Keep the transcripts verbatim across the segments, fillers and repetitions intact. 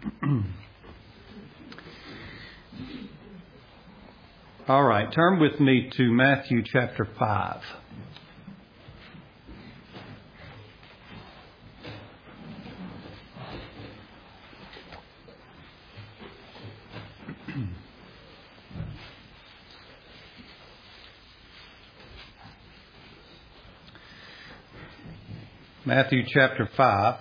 All right, turn with me to Matthew chapter five. Matthew chapter five.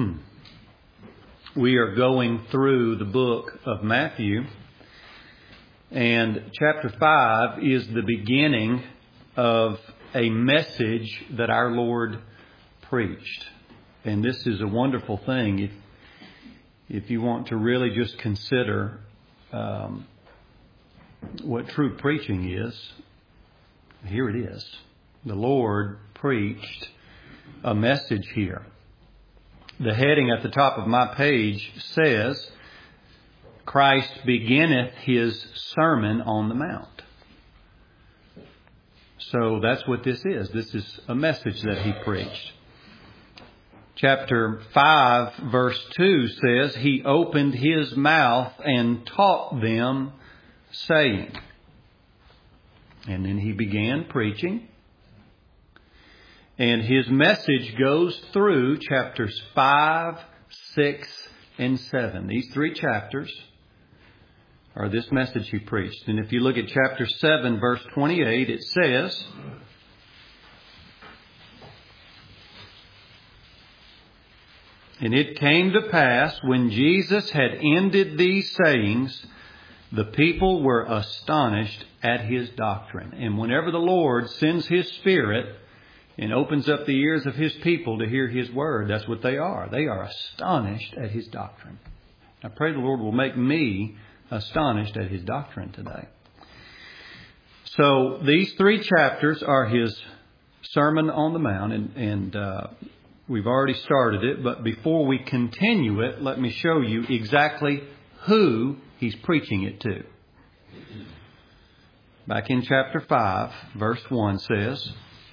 We are going through the book of Matthew. And chapter five is the beginning of a message that our Lord preached. And this is a wonderful thing. If, if you want to really just consider um, what true preaching is, here it is. The Lord preached a message here. The heading at the top of my page says, Christ beginneth His Sermon on the Mount. So that's what this is. This is a message that He preached. Chapter five, verse two says, He opened His mouth and taught them, saying. And then He began preaching. And His message goes through chapters five, six, and seven. These three chapters are this message He preached. And if you look at chapter seven, verse twenty-eight, it says, And it came to pass, when Jesus had ended these sayings, the people were astonished at His doctrine. And whenever the Lord sends His Spirit and opens up the ears of His people to hear His word, that's what they are. They are astonished at His doctrine. I pray the Lord will make me astonished at His doctrine today. So these three chapters are His Sermon on the Mount, and, and uh, we've already started it. But before we continue it, let me show you exactly who He's preaching it to. Back in chapter five, verse one says,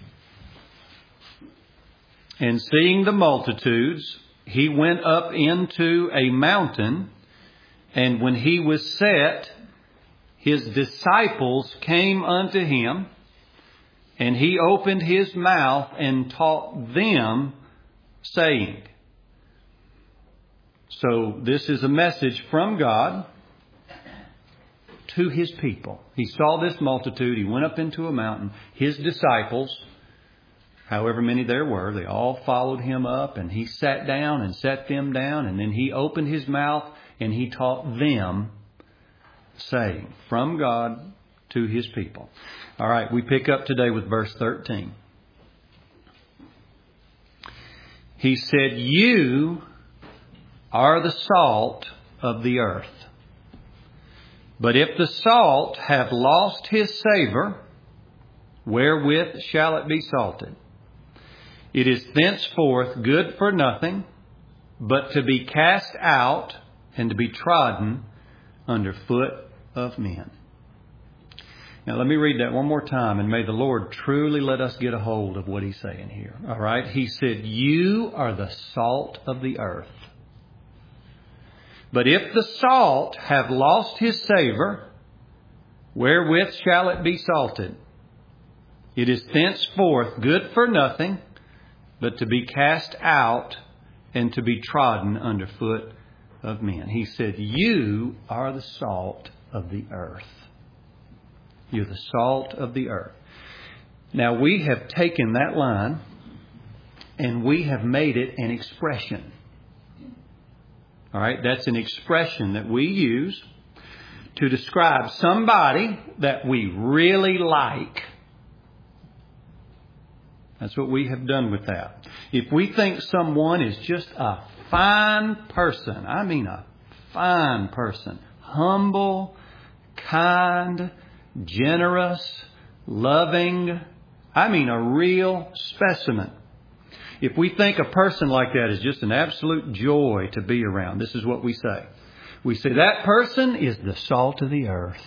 And seeing the multitudes, He went up into a mountain, and when He was set, His disciples came unto Him, and He opened His mouth and taught them, saying. So this is a message from God to His people. He saw this multitude. He went up into a mountain. His disciples, however many there were, they all followed Him up, and He sat down and set them down, and then He opened His mouth and He taught them, saying, from God to His people. All right, we pick up today with verse thirteen. He said, You are the salt of the earth. But if the salt have lost his savour, wherewith shall it be salted? It is thenceforth good for nothing, but to be cast out and to be trodden under foot of men. Now let me read that one more time, and may the Lord truly let us get a hold of what He's saying here. All right. He said, You are the salt of the earth. But if the salt have lost his savour, wherewith shall it be salted? It is thenceforth good for nothing, but to be cast out and to be trodden under foot of men. He said, You are the salt of the earth. You're the salt of the earth. Now we have taken that line and we have made it an expression. All right, that's an expression that we use to describe somebody that we really like. That's what we have done with that. If we think someone is just a fine person, I mean a fine person, humble, kind, generous, loving, I mean a real specimen. If we think a person like that is just an absolute joy to be around, this is what we say. We say that person is the salt of the earth.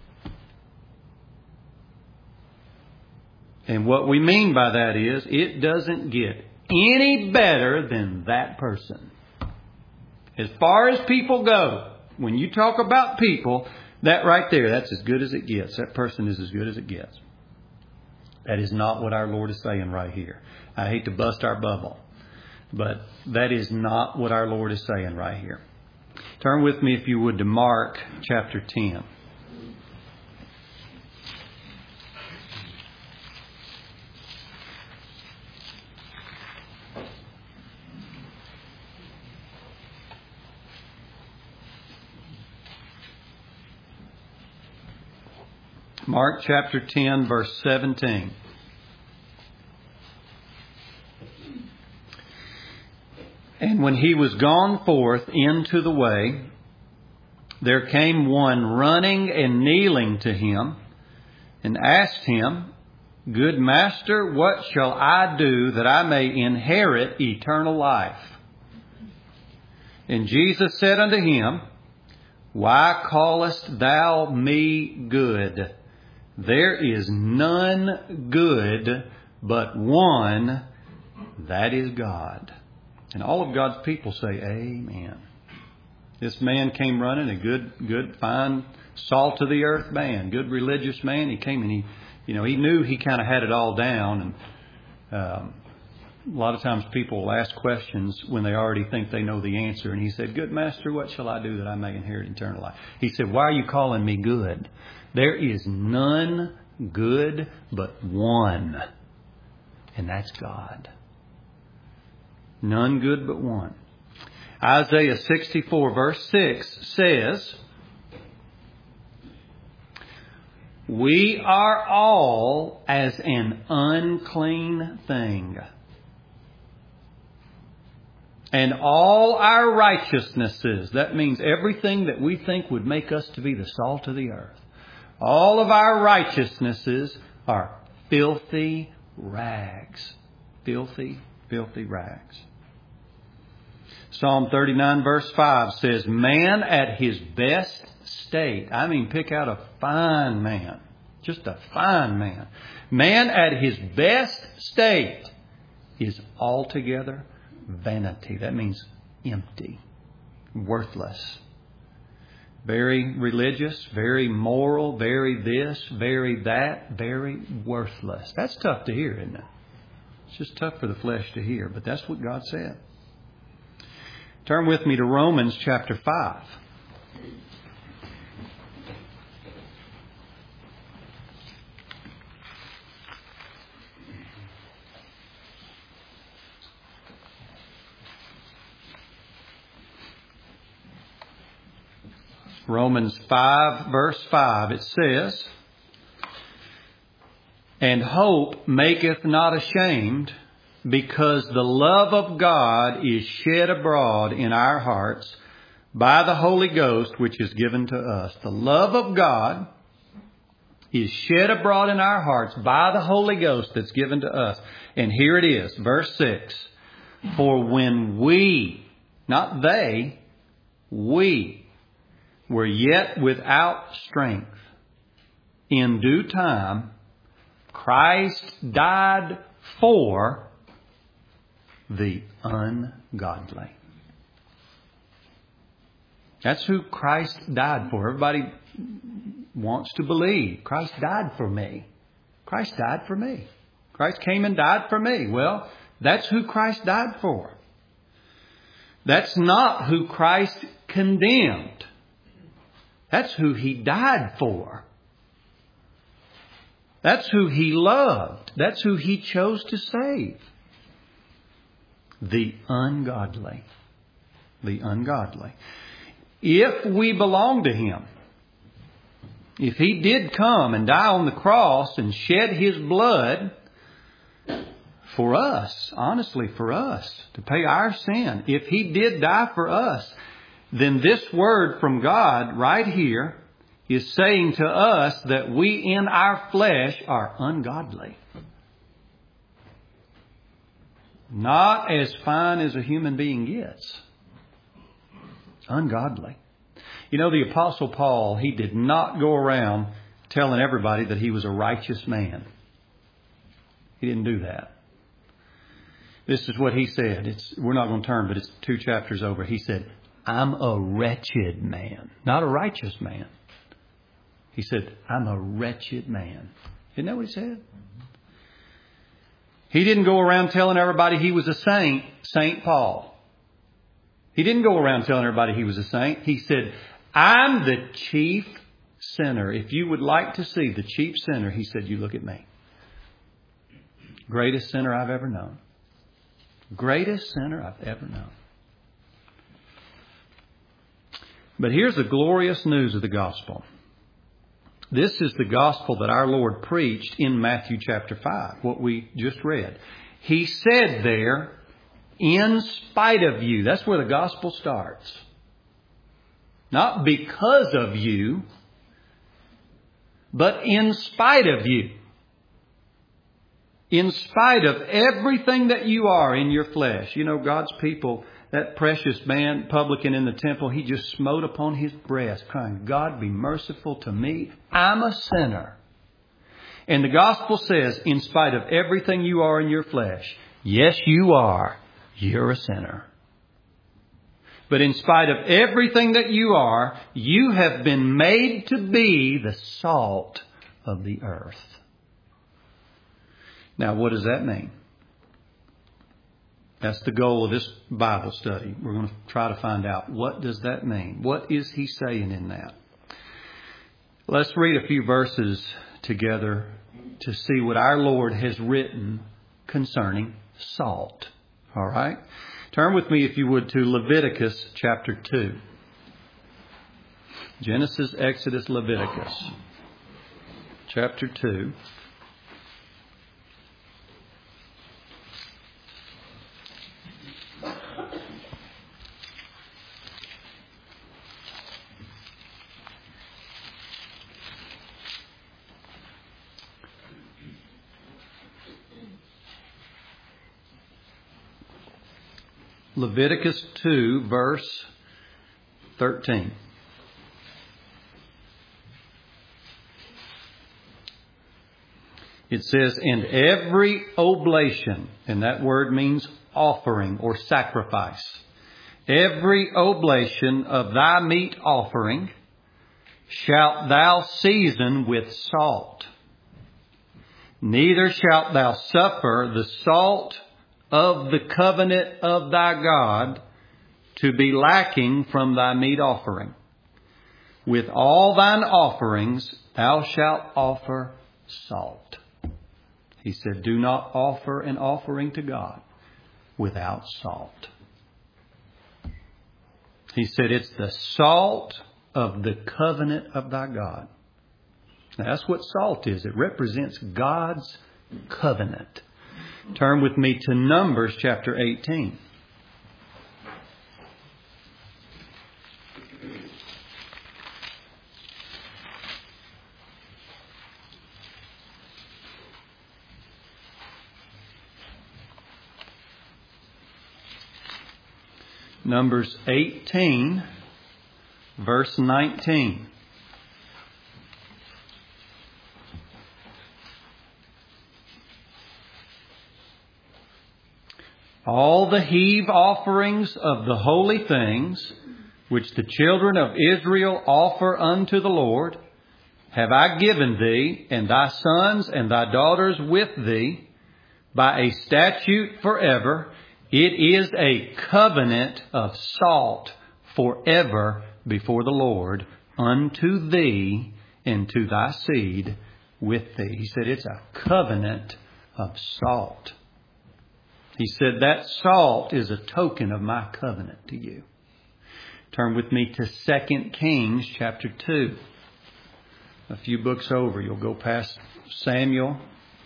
And what we mean by that is it doesn't get any better than that person. As far as people go, when you talk about people, that right there, that's as good as it gets. That person is as good as it gets. That is not what our Lord is saying right here. I hate to bust our bubble, but that is not what our Lord is saying right here. Turn with me, if you would, to Mark chapter ten. Mark chapter ten, verse seventeen. And when he was gone forth into the way, there came one running and kneeling to him, and asked him, Good Master, what shall I do that I may inherit eternal life? And Jesus said unto him, Why callest thou me good? There is none good but one, that is God. And all of God's people say, Amen. This man came running, a good, good, fine, salt of the earth man, good religious man. He came and he, you know, he knew he kind of had it all down. And um, a lot of times people will ask questions when they already think they know the answer. And he said, Good Master, what shall I do that I may inherit eternal life? He said, Why are you calling me good? There is none good but one, and that's God. None good but one. Isaiah sixty-four verse six says, We are all as an unclean thing, and all our righteousnesses, that means everything that we think would make us to be the salt of the earth, all of our righteousnesses are filthy rags. Filthy, filthy rags. Psalm thirty-nine verse five says, Man at his best state. I mean, pick out a fine man. Just a fine man. Man at his best state is altogether vanity. That means empty, worthless. Very religious, very moral, very this, very that, very worthless. That's tough to hear, isn't it? It's just tough for the flesh to hear, but that's what God said. Turn with me to Romans chapter five. Romans five, verse five, it says, And hope maketh not ashamed, because the love of God is shed abroad in our hearts by the Holy Ghost, which is given to us. The love of God is shed abroad in our hearts by the Holy Ghost that's given to us. And here it is, verse six. For when we, not they, we, were yet without strength, in due time, Christ died for the ungodly. That's who Christ died for. Everybody wants to believe Christ died for me. Christ died for me. Christ came and died for me. Well, that's who Christ died for. That's not who Christ condemned. That's who He died for. That's who He loved. That's who He chose to save. The ungodly. The ungodly. If we belong to Him, if He did come and die on the cross and shed His blood for us, honestly for us, to pay our sin, if He did die for us, then this word from God right here is saying to us that we in our flesh are ungodly. Not as fine as a human being gets. Ungodly. You know, the Apostle Paul, he did not go around telling everybody that he was a righteous man. He didn't do that. This is what he said. It's, we're not going to turn, but it's two chapters over. He said, I'm a wretched man. Not a righteous man. He said, I'm a wretched man. Isn't that what he said? He didn't go around telling everybody he was a saint, Saint Paul. He didn't go around telling everybody he was a saint. He said, I'm the chief sinner. If you would like to see the chief sinner, he said, you look at me. Greatest sinner I've ever known. Greatest sinner I've ever known. But here's the glorious news of the gospel. This is the gospel that our Lord preached in Matthew chapter five, what we just read. He said there, in spite of you. That's where the gospel starts. Not because of you, but in spite of you. In spite of everything that you are in your flesh. You know, God's people, that precious man, publican in the temple, he just smote upon his breast, crying, God, be merciful to me. I'm a sinner. And the gospel says, in spite of everything you are in your flesh, yes, you are. You're a sinner. But in spite of everything that you are, you have been made to be the salt of the earth. Now, what does that mean? That's the goal of this Bible study. We're going to try to find out, what does that mean? What is he saying in that? Let's read a few verses together to see what our Lord has written concerning salt. All right? Turn with me, if you would, to Leviticus chapter two. Genesis, Exodus, Leviticus chapter two. Leviticus two, verse thirteen. It says, and every oblation, and that word means offering or sacrifice. Every oblation of thy meat offering shalt thou season with salt. Neither shalt thou suffer the salt of the covenant of thy God to be lacking from thy meat offering. With all thine offerings thou shalt offer salt. He said, do not offer an offering to God without salt. He said, it's the salt of the covenant of thy God. Now, that's what salt is. It represents God's covenant. Turn with me to Numbers chapter eighteen. Numbers eighteen, verse nineteen. All the heave offerings of the holy things, which the children of Israel offer unto the Lord, have I given thee, and thy sons and thy daughters with thee, by a statute forever. It is a covenant of salt forever before the Lord, unto thee and to thy seed with thee. He said it's a covenant of salt. He said that salt is a token of my covenant to you. Turn with me to Second Kings chapter two. A few books over. You'll go past Samuel.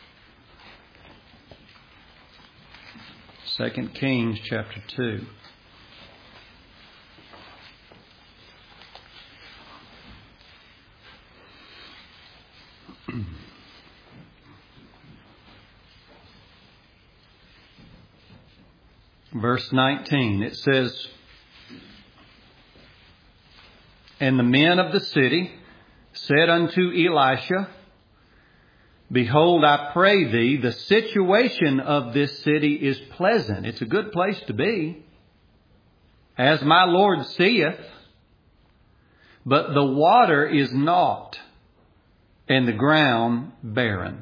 Second Kings chapter two. Verse nineteen, it says, and the men of the city said unto Elisha, behold, I pray thee, the situation of this city is pleasant. It's a good place to be. as my Lord seeth, but the water is naught, and the ground barren.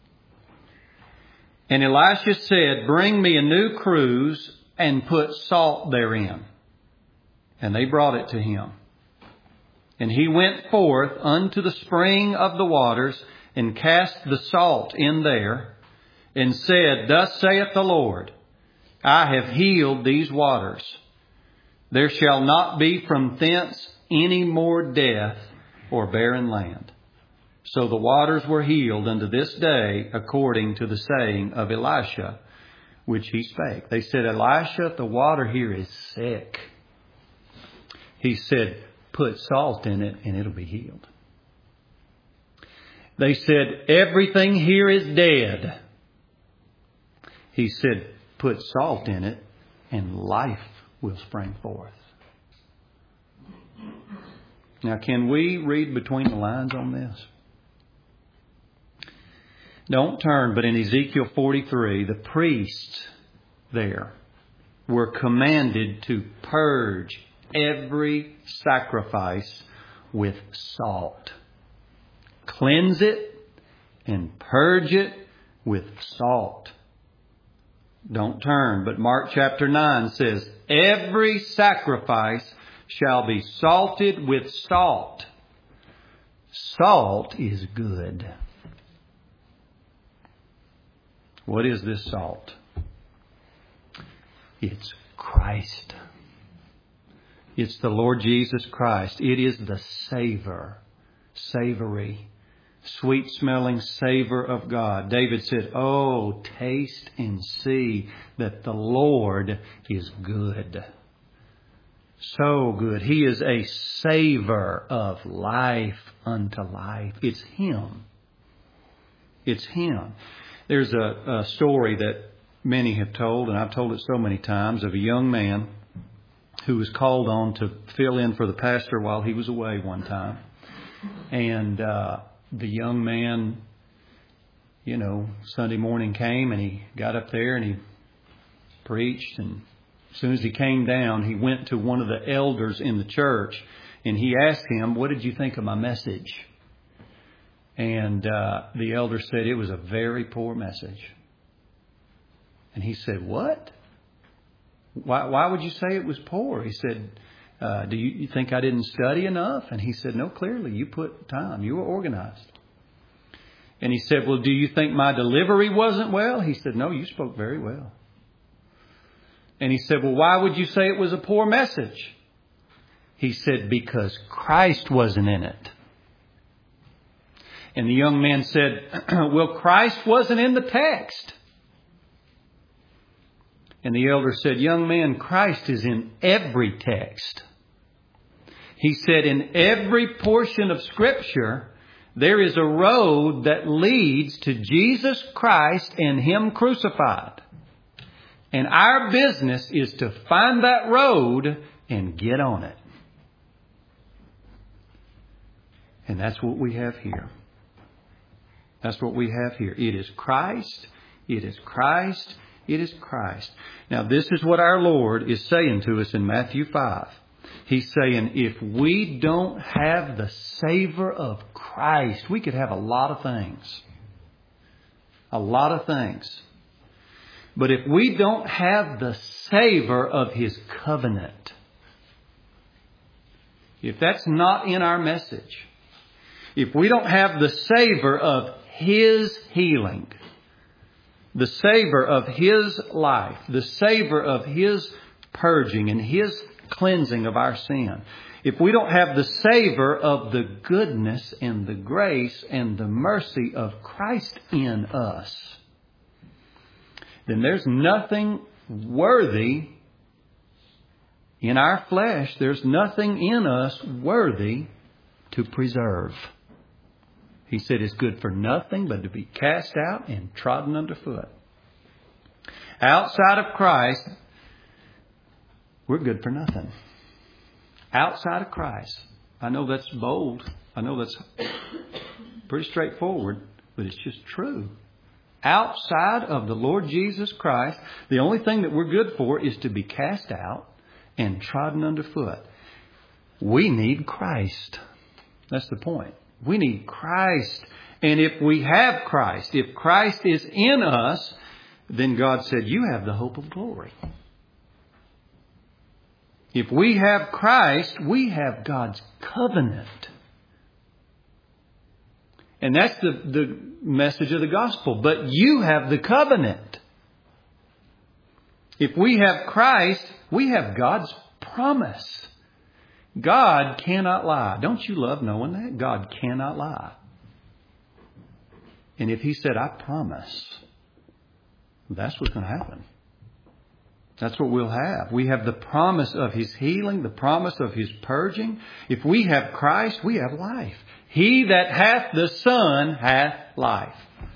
And Elisha said, bring me a new cruse, and put salt therein. And they brought it to him. And he went forth unto the spring of the waters, and cast the salt in there, and said, thus saith the Lord, I have healed these waters. There shall not be from thence any more death or barren land. So the waters were healed unto this day, according to the saying of Elisha, which he spake. They said, Elisha, the water here is sick. He said, put salt in it and it'll be healed. They said, everything here is dead. He said, put salt in it and life will spring forth. Now, can we read between the lines on this? Don't turn, but in Ezekiel forty-three, the priests there were commanded to purge every sacrifice with salt. Cleanse it and purge it with salt. Don't turn, but Mark chapter nine says, every sacrifice shall be salted with salt. Salt is good. What is this salt? It's Christ. It's the Lord Jesus Christ. It is the savor, savory, sweet-smelling savor of God. David said, oh, taste and see that the Lord is good. So good. He is a savor of life unto life. It's Him. It's Him. There's a, a story that many have told, and I've told it so many times, of a young man who was called on to fill in for the pastor while he was away one time. And uh, the young man, you know, Sunday morning came and he got up there and he preached. And as soon as he came down, he went to one of the elders in the church and he asked him, what did you think of my message? And uh, the elder said it was a very poor message. And he said, what? Why, why would you say it was poor? He said, uh, do you, you think I didn't study enough? And he said, no, clearly you put time. You were organized. And he said, well, do you think my delivery wasn't well? He said, no, you spoke very well. And he said, well, why would you say it was a poor message? He said, because Christ wasn't in it. And the young man said, well, Christ wasn't in the text. And the elder said, young man, Christ is in every text. He said, in every portion of Scripture, there is a road that leads to Jesus Christ and Him crucified. And our business is to find that road and get on it. And that's what we have here. That's what we have here. It is Christ. It is Christ. It is Christ. Now, this is what our Lord is saying to us in Matthew five. He's saying, if we don't have the savor of Christ, we could have a lot of things. A lot of things. But if we don't have the savor of His covenant, if that's not in our message, if we don't have the savor of His healing, the savor of His life, the savor of His purging and His cleansing of our sin, if we don't have the savor of the goodness and the grace and the mercy of Christ in us, then there's nothing worthy in our flesh. There's nothing in us worthy to preserve. He said it's good for nothing but to be cast out and trodden underfoot. Outside of Christ, we're good for nothing. Outside of Christ. I know that's bold. I know that's pretty straightforward, but it's just true. Outside of the Lord Jesus Christ, the only thing that we're good for is to be cast out and trodden underfoot. We need Christ. That's the point. We need Christ. And if we have Christ, if Christ is in us, then God said, you have the hope of glory. If we have Christ, we have God's covenant. And that's the, the message of the gospel. But you have the covenant. If we have Christ, we have God's promise. God cannot lie. Don't you love knowing that? God cannot lie. And if He said, I promise, that's what's going to happen. That's what we'll have. We have the promise of His healing, the promise of His purging. If we have Christ, we have life. He that hath the Son hath life.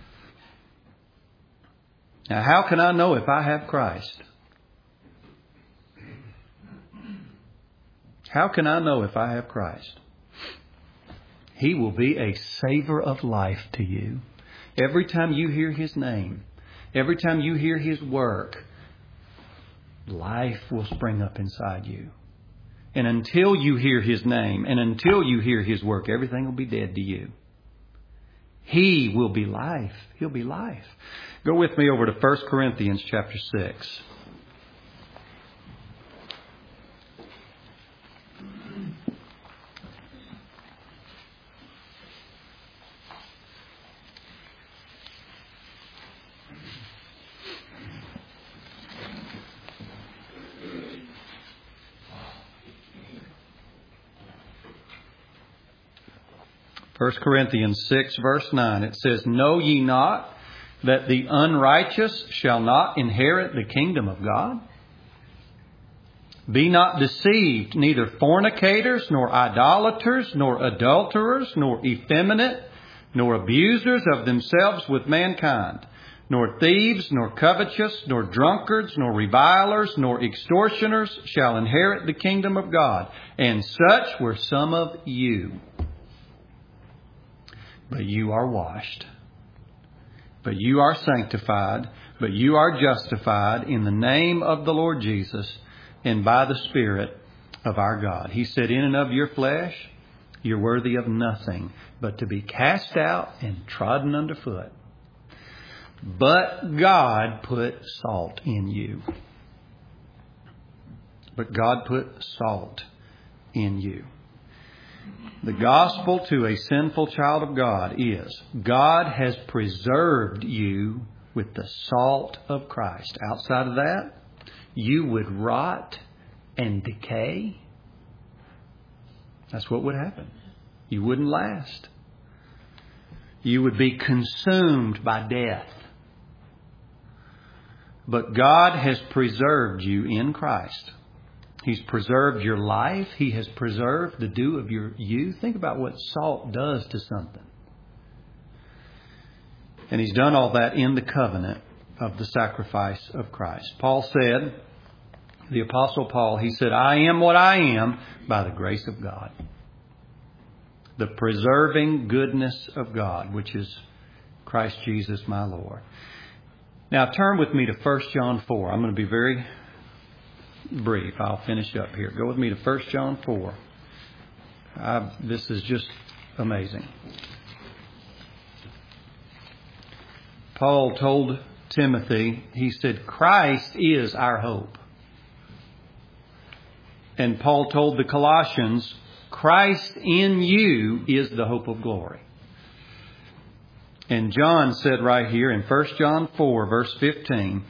Now, how can I know if I have Christ? How can I know if I have Christ? He will be a savor of life to you. Every time you hear His name, every time you hear His work, life will spring up inside you. And until you hear His name and until you hear His work, everything will be dead to you. He will be life. He'll be life. Go with me over to First Corinthians chapter six. First Corinthians six, verse nine, it says, know ye not that the unrighteous shall not inherit the kingdom of God? Be not deceived, neither fornicators, nor idolaters, nor adulterers, nor effeminate, nor abusers of themselves with mankind, nor thieves, nor covetous, nor drunkards, nor revilers, nor extortioners shall inherit the kingdom of God. And such were some of you. But you are washed. But you are sanctified. But you are justified in the name of the Lord Jesus and by the Spirit of our God. He said, in and of your flesh, you're worthy of nothing but to be cast out and trodden underfoot. But God put salt in you. But God put salt in you. The gospel to a sinful child of God is God has preserved you with the salt of Christ. Outside of that, you would rot and decay. That's what would happen. You wouldn't last. You would be consumed by death. But God has preserved you in Christ. He's preserved your life. He has preserved the dew of your youth. Think about what salt does to something. And He's done all that in the covenant of the sacrifice of Christ. Paul said, the Apostle Paul, he said, I am what I am by the grace of God. The preserving goodness of God, which is Christ Jesus my Lord. Now turn with me to First John four. I'm going to be very brief. I'll finish up here. Go with me to First John four. I, this is just amazing. Paul told Timothy, he said, Christ is our hope. And Paul told the Colossians, Christ in you is the hope of glory. And John said right here in First John four, verse fifteen,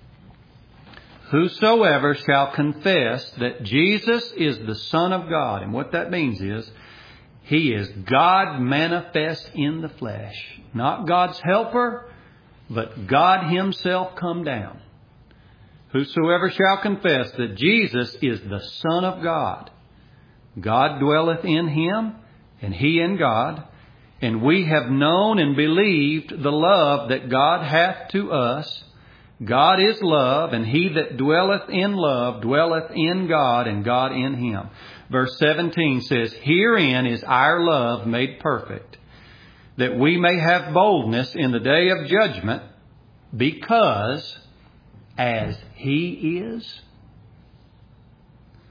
whosoever shall confess that Jesus is the Son of God. And what that means is, He is God manifest in the flesh. Not God's helper, but God Himself come down. Whosoever shall confess that Jesus is the Son of God. God dwelleth in Him, and He in God. And we have known and believed the love that God hath to us. God is love, and he that dwelleth in love dwelleth in God, and God in him. Verse seventeen says, herein is our love made perfect, that we may have boldness in the day of judgment, because as He is,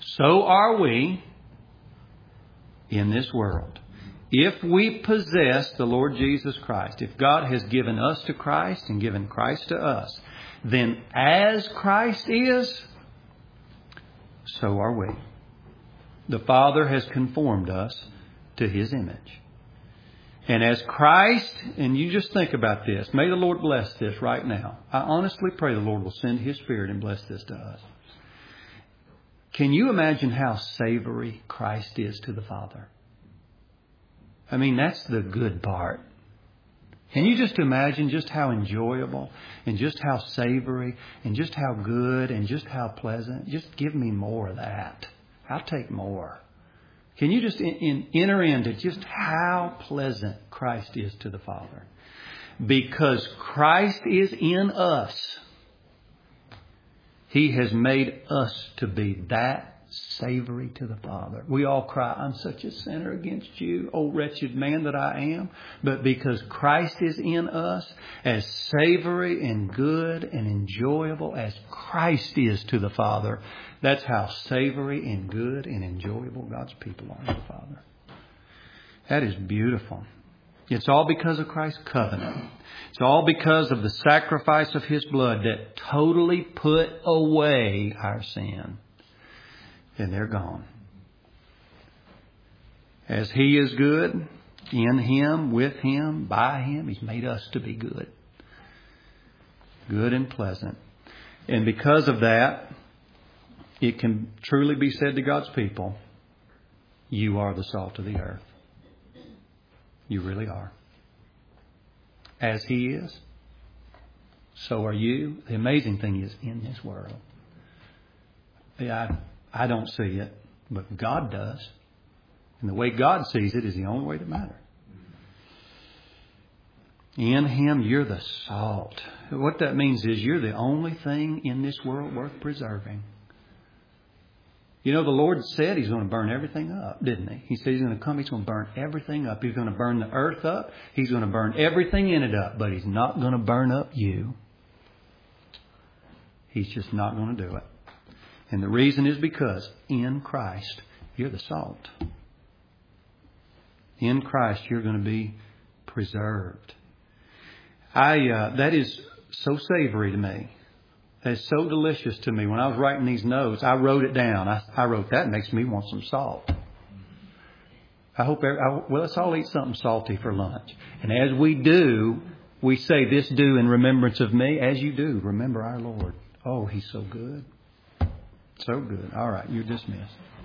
so are we in this world. If we possess the Lord Jesus Christ, if God has given us to Christ and given Christ to us, then as Christ is, so are we. The Father has conformed us to His image. And as Christ, and you just think about this, may the Lord bless this right now. I honestly pray the Lord will send His Spirit and bless this to us. Can you imagine how savory Christ is to the Father? I mean, that's the good part. Can you just imagine just how enjoyable and just how savory and just how good and just how pleasant? Just give me more of that. I'll take more. Can you just in, in, enter into just how pleasant Christ is to the Father? Because Christ is in us, He has made us to be that savory to the Father. We all cry, I'm such a sinner against you, oh wretched man that I am. But because Christ is in us, as savory and good and enjoyable as Christ is to the Father, that's how savory and good and enjoyable God's people are to the Father. That is beautiful. It's all because of Christ's covenant. It's all because of the sacrifice of His blood that totally put away our sin. And they're gone. As He is good, in Him, with Him, by Him, He's made us to be good. Good and pleasant. And because of that, it can truly be said to God's people, you are the salt of the earth. You really are. As He is, so are you. The amazing thing is, in this world, I, I don't see it, but God does. And the way God sees it is the only way that matters. In Him, you're the salt. What that means is you're the only thing in this world worth preserving. You know, the Lord said He's going to burn everything up, didn't He? He said He's going to come, He's going to burn everything up. He's going to burn the earth up. He's going to burn everything in it up. But He's not going to burn up you. He's just not going to do it. And the reason is because in Christ, you're the salt. In Christ, you're going to be preserved. I uh, that is so savory to me. It's so delicious to me. When I was writing these notes, I wrote it down. I, I wrote, that makes me want some salt. I hope, every, I, well, let's all eat something salty for lunch. And as we do, we say, this do in remembrance of me. As you do, remember our Lord. Oh, He's so good. So good. All right, you're dismissed.